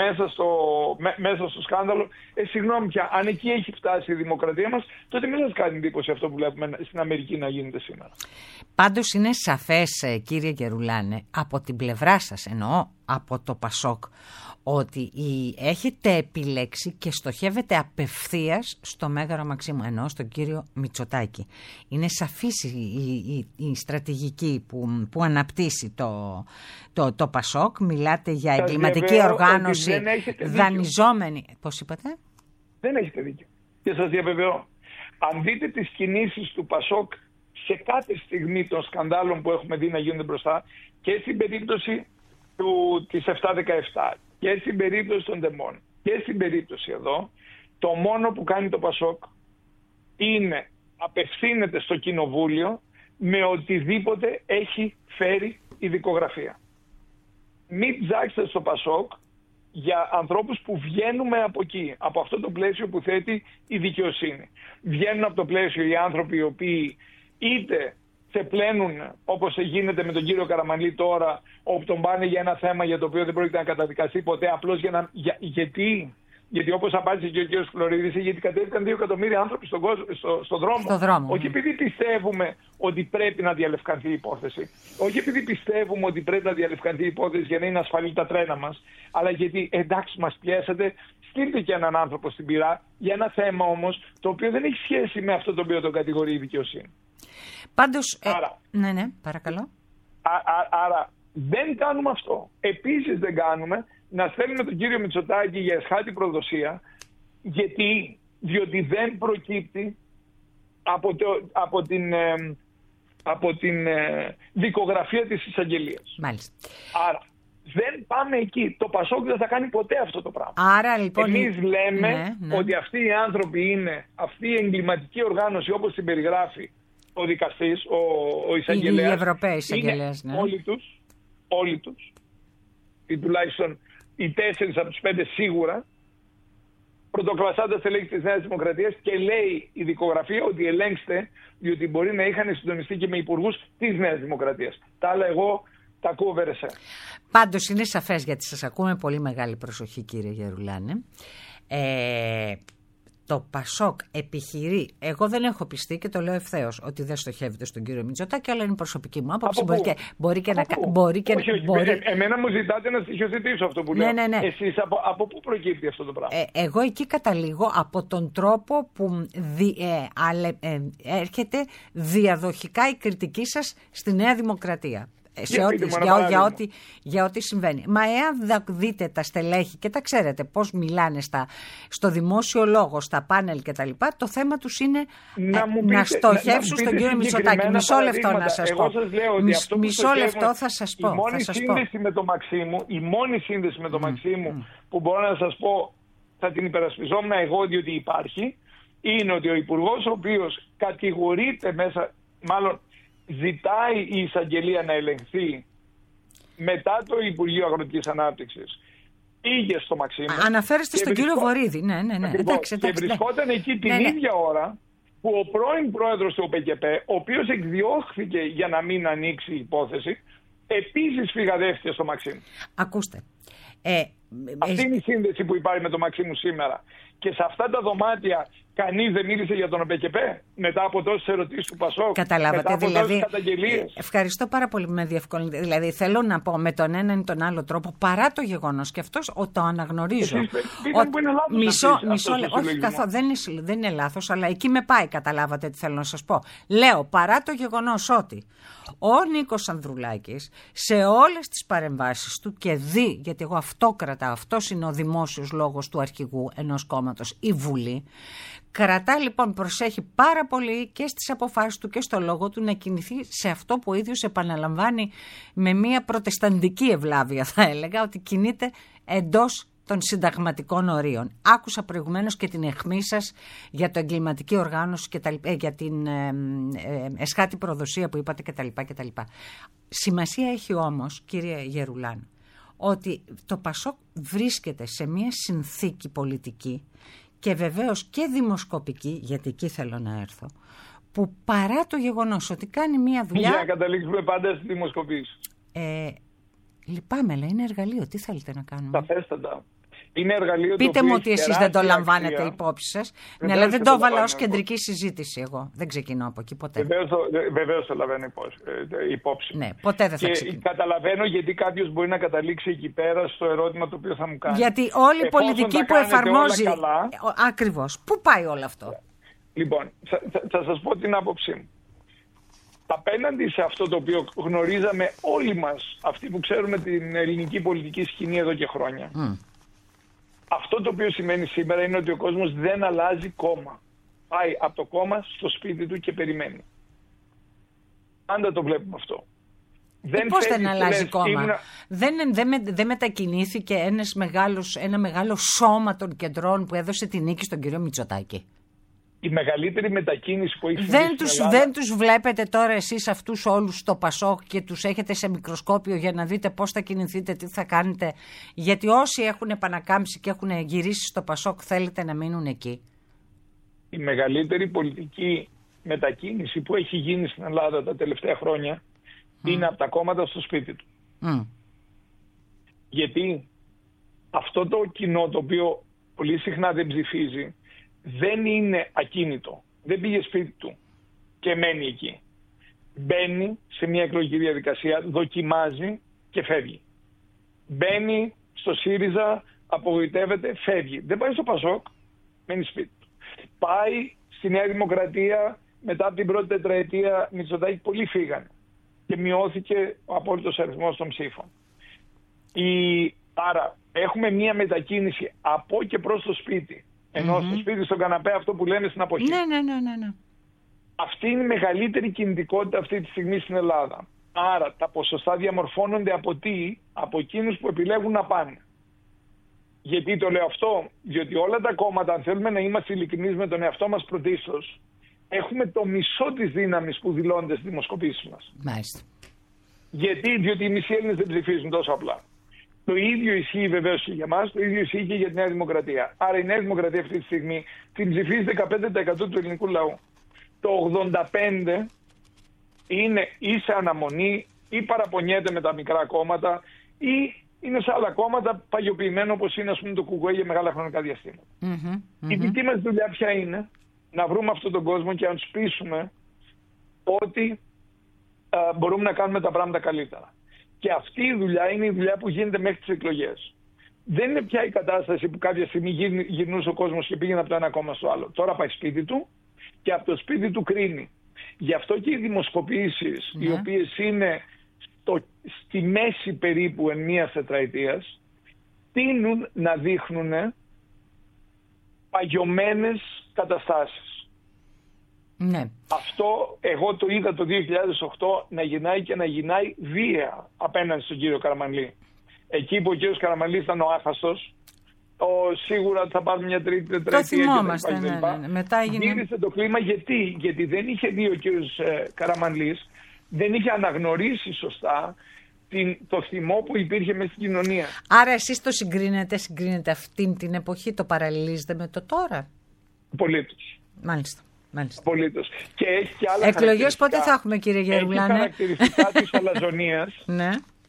μέσα στο σκάνδαλο, συγγνώμη πια, αν εκεί έχει φτάσει η δημοκρατία μας, τότε μην σας κάνει εντύπωση αυτό που βλέπουμε στην Αμερική να γίνεται σήμερα. Πάντως είναι σαφές, κύριε Γερουλάνε, από την πλευρά σας, εννοώ από το Πασόκ, ότι έχετε επιλέξει και στοχεύετε απευθείας στο Μέγαρο Μαξίμου, εννοώ στον κύριο Μητσοτάκη. Είναι σαφής η στρατηγική που αναπτύσσει το Πασόκ. Μιλάτε για εγκληματική οργάνωση δανειζόμενη. Πώς είπατε? Δεν έχετε δίκιο. Και σας διαβεβαιώ. Αν δείτε τις κινήσεις του Πασόκ σε κάθε στιγμή των σκανδάλων που έχουμε δει να γίνονται μπροστά, και στην περίπτωση της 7-17 και στην περίπτωση των Ντεμών και στην περίπτωση εδώ, το μόνο που κάνει το Πασόκ είναι απευθύνεται στο κοινοβούλιο με οτιδήποτε έχει φέρει η δικογραφία. Μην ψάξετε στο Πασόκ για ανθρώπους που βγαίνουμε από εκεί, από αυτό το πλαίσιο που θέτει η δικαιοσύνη. Βγαίνουν από το πλαίσιο οι άνθρωποι οι οποίοι είτε ξεπλένουν, όπως γίνεται με τον κύριο Καραμανλή τώρα, όπου τον πάνε για ένα θέμα για το οποίο δεν πρόκειται να καταδικαστεί ποτέ, απλώς γιατί όπως απάντησε και ο κύριος Φλωρίδης, γιατί κατέβηκαν 2 εκατομμύρια άνθρωποι στον δρόμο. Όχι επειδή πιστεύουμε ότι πρέπει να διαλευκανθεί η υπόθεση, όχι επειδή πιστεύουμε ότι πρέπει να διαλευκανθεί η υπόθεση για να είναι ασφαλή τα τρένα μας, αλλά γιατί εντάξει μας πιέσατε, στείλτε και έναν άνθρωπο στην πυρά για ένα θέμα όμως το οποίο δεν έχει σχέση με αυτό το οποίο τον κατηγορεί η δικαιοσύνη. Πάντως, ναι, παρακαλώ. Άρα δεν κάνουμε αυτό. Επίσης δεν κάνουμε να στέλνουμε τον κύριο Μητσοτάκη για εσχάτη προδοσία, διότι δεν προκύπτει από την δικογραφία της εισαγγελίας. Μάλιστα. Άρα δεν πάμε εκεί. Το Πασόκ δεν θα κάνει ποτέ αυτό το πράγμα. Άρα, λοιπόν, εμείς λέμε ότι αυτοί οι άνθρωποι είναι αυτή η εγκληματική οργάνωση όπως την περιγράφει ο δικαστής, ο εισαγγελέας. Οι Ευρωπαίοι εισαγγελέας, ναι. Όλοι τους, ή τουλάχιστον οι 4 από τους 5 σίγουρα, πρωτοκλασσάντας στελέχη της Νέας Δημοκρατίας, και λέει η δικογραφία ότι ελέγξτε, διότι μπορεί να είχαν συντονιστεί και με υπουργούς της Νέας Δημοκρατίας. Τα άλλα εγώ τα ακούω βερεσέ. Πάντως είναι σαφές, γιατί σας ακούμε πολύ μεγάλη προσοχή, κύριε Γερουλάνε. Το Πασόκ επιχειρεί, εγώ δεν έχω πιστεί και το λέω ευθέως, ότι δεν στοχεύεται στον κύριο Μητσοτάκη, αλλά είναι προσωπική μου άποψη. Εμένα μου ζητάτε να στοιχειοθετήσω αυτό που λέω. Ναι. Εσείς από πού προκύπτει αυτό το πράγμα? Εγώ εκεί καταλήγω από τον τρόπο που έρχεται διαδοχικά η κριτική σας στη Νέα Δημοκρατία. Για ό,τι συμβαίνει. Μα εάν δείτε τα στελέχη και τα ξέρετε πώς μιλάνε στο δημόσιο λόγο, στα πάνελ κτλ., το θέμα τους είναι να στοχεύσουν στον κύριο Μητσοτάκη. Μισό λεπτό να σας πω. Μισό λεπτό θα σας πω. Η μόνη σύνδεση με το Μαξίμου, που μπορώ να σας πω, θα την υπερασπιζόμουν εγώ, διότι υπάρχει, είναι ότι ο υπουργός ο οποίος κατηγορείται μέσα, μάλλον ζητάει η εισαγγελία να ελεγχθεί μετά το Υπουργείο Αγροτικής Ανάπτυξης, πήγε στο Μαξίμου. Αναφέρεστε στον κύριο Βορίδη. Ναι. Εντάξει, και βρισκόταν εκεί την ίδια ώρα που ο πρώην πρόεδρος του ΟΠΕΚΕΠΕ, ο οποίος εκδιώχθηκε για να μην ανοίξει η υπόθεση, επίσης φυγαδεύτηκε στο Μαξίμου. Ακούστε. Αυτή είναι η σύνδεση που υπάρχει με τον Μαξίμου σήμερα. Και σε αυτά τα δωμάτια κανείς δεν μίλησε για τον ΟΠΕΚΕΠΕ μετά από τόσες ερωτήσεις του ΠΑΣΟΚ. Καταλάβατε, μετά από τόσες καταγγελίες. Ευχαριστώ πάρα πολύ που με διευκολύνετε. Δηλαδή θέλω να πω με τον έναν ή τον άλλο τρόπο, παρά το γεγονός, και αυτός το αναγνωρίζω. Όχι καθόλου, δεν είναι λάθος, αλλά εκεί με πάει, καταλάβατε τι θέλω να σας πω. Λέω, παρά το γεγονός ότι ο Νίκος Ανδρουλάκης σε όλες τις παρεμβάσεις του και γιατί εγώ αυτό κρατάω, αυτός είναι ο δημόσιος λόγος του αρχηγού ενός κόμματος, η Βουλή, κρατά λοιπόν, προσέχει πάρα πολύ και στις αποφάσεις του και στο λόγο του να κινηθεί σε αυτό που ο ίδιος επαναλαμβάνει με μια προτεσταντική ευλάβεια, θα έλεγα, ότι κινείται εντός των συνταγματικών ορίων. Άκουσα προηγουμένως και την αιχμή σας για το εγκληματική οργάνωση και για την εσχάτη προδοσία που είπατε κτλ. Σημασία έχει όμως, κύριε Γερουλάν, ότι το ΠΑΣΟΚ βρίσκεται σε μια συνθήκη πολιτική και βεβαίως και δημοσκοπική, γιατί εκεί θέλω να έρθω, που παρά το γεγονός ότι κάνει μια δουλειά... Για να καταλήξουμε πάντα στη δημοσκοπήση. Λυπάμαι, αλλά είναι εργαλείο. Τι θέλετε να κάνουμε? Σαφέστατα. Είναι εργαλείο. Πείτε μου ότι εσείς δεν το λαμβάνετε υπόψη σας. Ναι, αλλά δεν το έβαλα ως κεντρική συζήτηση εγώ. Δεν ξεκινώ από εκεί ποτέ. Βεβαίως το λαμβάνω υπόψη. Ναι, ποτέ δεν θα ξεκινήσω. Και καταλαβαίνω γιατί κάποιος μπορεί να καταλήξει εκεί πέρα στο ερώτημα το οποίο θα μου κάνει. Γιατί όλη η πολιτική που εφαρμόζει. Ακριβώς. Πού πάει όλο αυτό? Λοιπόν, θα σας πω την άποψή μου. Απέναντι σε αυτό το οποίο γνωρίζαμε όλοι μας, αυτοί που ξέρουμε την ελληνική πολιτική σκηνή εδώ και χρόνια, αυτό το οποίο σημαίνει σήμερα είναι ότι ο κόσμος δεν αλλάζει κόμμα. Πάει από το κόμμα στο σπίτι του και περιμένει. Πάντα το βλέπουμε αυτό. Πώς δεν αλλάζει κόμμα? Δεν μετακινήθηκε ένα μεγάλο σώμα των κεντρών που έδωσε τη νίκη στον κύριο Μητσοτάκη? Η μεγαλύτερη μετακίνηση που έχει δεν τους βλέπετε τώρα εσείς αυτούς όλους στο ΠΑΣΟΚ και τους έχετε σε μικροσκόπιο για να δείτε πώς θα κινηθείτε, τι θα κάνετε? Γιατί όσοι έχουν επανακάμψει και έχουν γυρίσει στο ΠΑΣΟΚ θέλετε να μείνουν εκεί. Η μεγαλύτερη πολιτική μετακίνηση που έχει γίνει στην Ελλάδα τα τελευταία χρόνια είναι από τα κόμματα στο σπίτι του. Γιατί αυτό το κοινό το οποίο πολύ συχνά δεν ψηφίζει δεν είναι ακίνητο. Δεν πήγε σπίτι του και μένει εκεί. Μπαίνει σε μια εκλογική διαδικασία, δοκιμάζει και φεύγει. Μπαίνει στο ΣΥΡΙΖΑ, απογοητεύεται, φεύγει. Δεν πάει στο ΠΑΣΟΚ, μένει σπίτι του. Πάει στη Νέα Δημοκρατία, μετά από την πρώτη τετραετία Μητσοτάκη, πολλοί φύγανε και μειώθηκε ο απόλυτος αριθμός των ψήφων. Άρα έχουμε μια μετακίνηση από και προς το σπίτι. Ενώ στο σπίτι, στον καναπέ, αυτό που λέμε στην αποχή. Ναι. Αυτή είναι η μεγαλύτερη κινητικότητα αυτή τη στιγμή στην Ελλάδα. Άρα τα ποσοστά διαμορφώνονται από εκείνους που επιλέγουν να πάνε. Γιατί το λέω αυτό? Διότι όλα τα κόμματα, αν θέλουμε να είμαστε ειλικρινείς με τον εαυτό μας πρωτίστως, έχουμε το μισό της δύναμης που δηλώνεται στις δημοσκοπήσεις μας. Μάλιστα. Διότι οι μισοί Έλληνες δεν ψηφίζουν τόσο απλά. Το ίδιο ισχύει βεβαίως και για μας, το ίδιο ισχύει και για τη Νέα Δημοκρατία. Άρα η Νέα Δημοκρατία αυτή τη στιγμή την ψηφίζει 15% του ελληνικού λαού. Το 85% είναι ή σε αναμονή ή παραπονιέται με τα μικρά κόμματα ή είναι σε άλλα κόμματα παγιοποιημένο όπως είναι, ας πούμε, το ΚΚΕ για μεγάλα χρονικά διαστήματα. Η δική μας δουλειά ποια είναι? Να βρούμε αυτόν τον κόσμο και να τους πείσουμε ότι μπορούμε να κάνουμε τα πράγματα καλύτερα. Και αυτή η δουλειά είναι η δουλειά που γίνεται μέχρι τις εκλογές. Δεν είναι πια η κατάσταση που κάποια στιγμή γυρνούσε ο κόσμος και πήγαινε από το ένα κόμμα στο άλλο. Τώρα πάει σπίτι του και από το σπίτι του κρίνει. Γι' αυτό και οι δημοσκοπήσεις, οι οποίες είναι στη μέση περίπου εν μίας τετραετίας, τείνουν να δείχνουν παγιωμένες καταστάσεις. Ναι. Αυτό εγώ το είδα το 2008 να γινάει και να γινάει βία απέναντι στον κύριο Καραμανλή. Εκεί που ο κύριος Καραμανλής ήταν ο άφαστος, σίγουρα θα πάρουμε μια τρίτη τετραετία. Το θυμόμαστε, ναι. Μετά έγινε... Γύρισε το κλίμα γιατί δεν είχε δει ο κύριος Καραμανλής, δεν είχε αναγνωρίσει σωστά το θυμό που υπήρχε μέσα στην κοινωνία. Άρα εσείς το συγκρίνετε αυτήν την εποχή, το παραλληλίζετε με το τώρα? Πολύτως. Μάλιστα. Απολύτως. Και έχει και άλλα εκλογές πότε θα έχουμε, κύριε Γερουλάνε? Έχει χαρακτηριστικά της αλαζονίας. Ναι.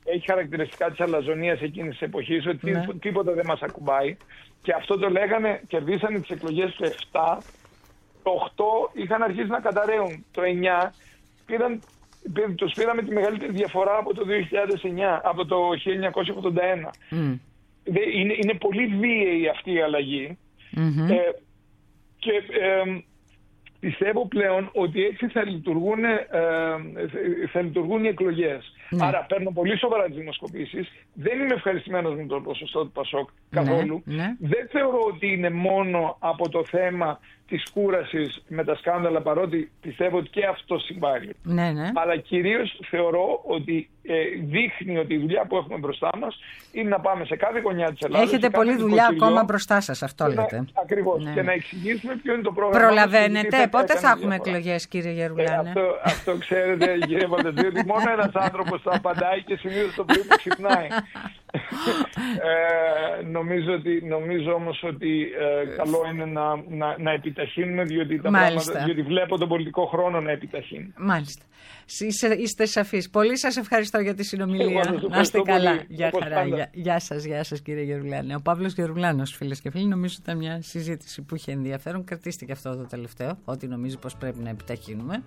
έχει χαρακτηριστικά της αλαζονίας εκείνης της εποχής, ότι τίποτα δεν μας ακουμπάει. Και αυτό το λέγανε, κερδίσανε τις εκλογές του 7, το 8 είχαν αρχίσει να καταραίουν. Το 9 τους πήραμε τη μεγαλύτερη διαφορά από το 2009, από το 1981. Είναι πολύ βίαιη αυτή η αλλαγή. Και πιστεύω πλέον ότι έτσι θα λειτουργούν οι εκλογές. Ναι. Άρα παίρνω πολύ σοβαρά τις δημοσκοπήσεις. Δεν είμαι ευχαριστημένος με το ποσοστό του Πασόκ καθόλου. Ναι. Δεν θεωρώ ότι είναι μόνο από το θέμα της κούρασης με τα σκάνδαλα, παρότι πιστεύω ότι και αυτό συμβάλλει. Ναι. Αλλά κυρίως θεωρώ ότι δείχνει ότι η δουλειά που έχουμε μπροστά μας είναι να πάμε σε κάθε γωνιά της Ελλάδας. Έχετε πολλή δουλειά ακόμα μπροστά σας, αυτό λέτε. Ακριβώς. Ναι. Και να εξηγήσουμε ποιο είναι το πρόγραμμα. Προλαβαίνετε, πότε θα έχουμε εκλογές, κύριε Γερουλάνε? Αυτό ξέρετε, κύριε Βαλταζή, ότι μόνο ένας άνθρωπος θα απαντάει και συνήθως το πρωί που ξυπνάει. Νομίζω όμως ότι καλό είναι να επιταχύνουμε, διότι βλέπω τον πολιτικό χρόνο να επιταχύνει. Μάλιστα. Είστε σαφείς. Πολύ σας ευχαριστώ για τη συνομιλία. Να είστε καλά. Γεια χαρά. Γεια σας κύριε Γερουλάνε. Ο Παύλος Γερουλάνος, φίλες και φίλοι, νομίζω ήταν μια συζήτηση που είχε ενδιαφέρον. Κρατήστε αυτό το τελευταίο, ότι νομίζει πως πρέπει να επιταχύνουμε.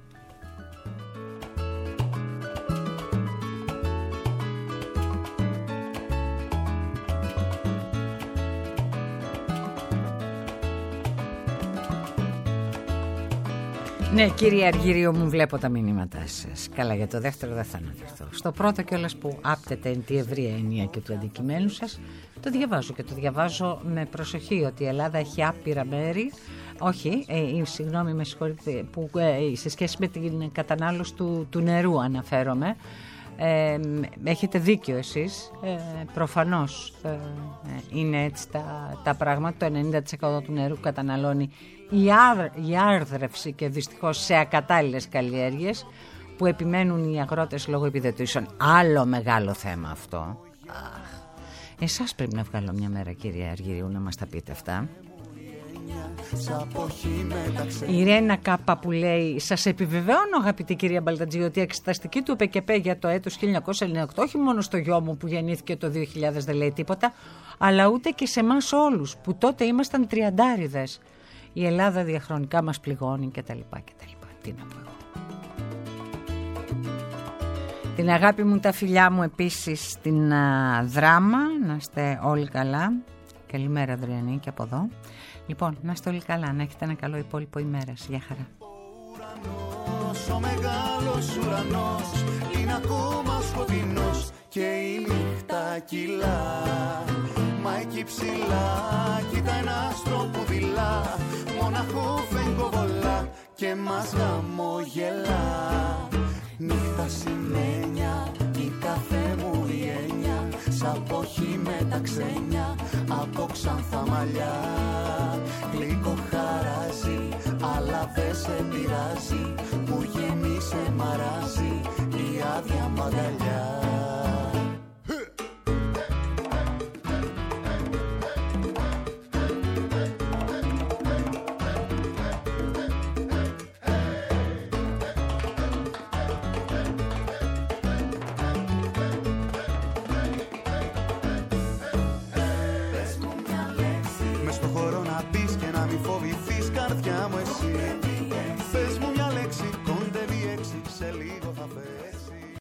Ναι, κύριε Αργύριο, μου βλέπω τα μηνύματά σας. Καλά, για το δεύτερο δεν θα αναφερθώ. Στο πρώτο κιόλας που άπτεται εν τη ευρία ενία και του αντικειμένου σας, το διαβάζω και το διαβάζω με προσοχή, ότι η Ελλάδα έχει άπειρα μέρη. Όχι, συγγνώμη, με συγχωρείτε, που σε σχέση με την κατανάλωση του νερού αναφέρομαι. Έχετε δίκιο εσείς, προφανώς είναι έτσι τα πράγματα. Το 90% του νερού καταναλώνει η άρδρευση και δυστυχώς σε ακατάλληλες καλλιέργειες που επιμένουν οι αγρότες λόγω επιδοτήσεων. Άλλο μεγάλο θέμα αυτό. Εσάς πρέπει να βγάλω μια μέρα, κύριε Αργυρίου, να μας τα πείτε αυτά. Η Ρένα Κάπα που λέει: σας επιβεβαιώνω, αγαπητή κυρία Μπαλτατζή, ότι η εξεταστική του ΕΠΚΕ για το έτος 1998 όχι μόνο στο γιο μου που γεννήθηκε το 2000 δεν λέει τίποτα, αλλά ούτε και σε εμάς όλους που τότε ήμασταν τριαντάριδες. Η Ελλάδα διαχρονικά μας πληγώνει κτλ. Τι να πω εγώ. Την αγάπη μου, τα φιλιά μου επίσης στην Δράμα. Να είστε όλοι καλά. Καλημέρα, Αδριανή, και από εδώ. Λοιπόν, να είστε όλοι καλά, να έχετε ένα καλό υπόλοιπο ημέρας. Γεια χαρά. Ο μεγάλος ουρανός είναι ακόμα σκοτεινός και η νύχτα κυλά. Μα εκεί ψηλά κοίτα ένα άστρο που δειλά, μοναχό φεγγοβολά και μας γαμογελά. Νύχτα σημαίνια, η κάθε μου η έννοια, σαν ποχή με τα ξένια, από ξανθά μαλλιά. Γλυκό χαράζει, αλλά δεν σε πειράζει, που γεμίσε μαράζει η άδεια μαγκαλιά.